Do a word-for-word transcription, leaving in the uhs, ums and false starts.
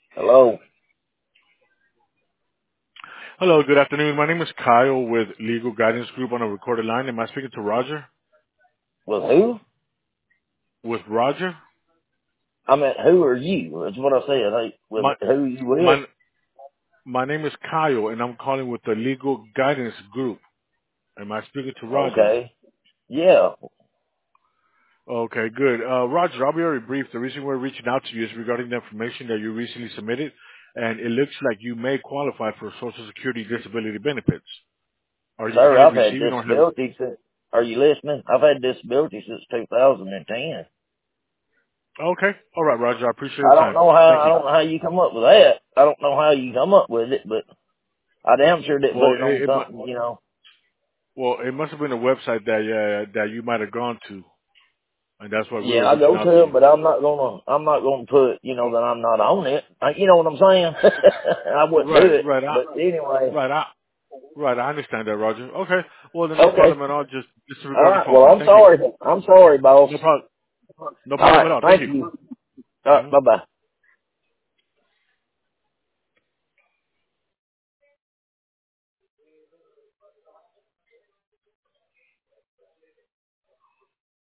Hello. Hello, good afternoon. My name is Kyle with Legal Guidance Group on a recorded line. Am I speaking to Roger? With who? With Roger? I mean, who are you? That's what I said. Hey, with My who you with? my my name is Kyle, and I'm calling with the Legal Guidance Group. Am I speaking to Roger? Okay. Yeah. Okay, good. Uh, Roger, I'll be very brief. The reason we're reaching out to you is regarding the information that you recently submitted, and it looks like you may qualify for Social Security disability benefits. Are you Sir, currently I've had receiving or have? disability since, are you listening? I've had disability since two thousand ten. Okay, all right, Roger. I appreciate your I don't time. know how, Thank I you. don't know how you come up with that. I don't know how you come up with it, but I damn sure didn't put Well, it on it, it, mu- something, you know. well, it must have been a website that uh, that you might have gone to. And that's why we Yeah, were I reaching go out to to it, you. but I'm not gonna, I'm not gonna put, you know, that I'm not on it. I, you know what I'm saying? I wouldn't do Right, it. right, I, But anyway. right, I, right. I understand that, Roger. Okay. Well, then no Okay. problem at all. Just, just All regarding the right. phone Well, call. I'm Thank you. sorry. I'm sorry, boss. No problem. No All problem right. at all. Thank Thank you. you. All right. Mhm. Bye bye.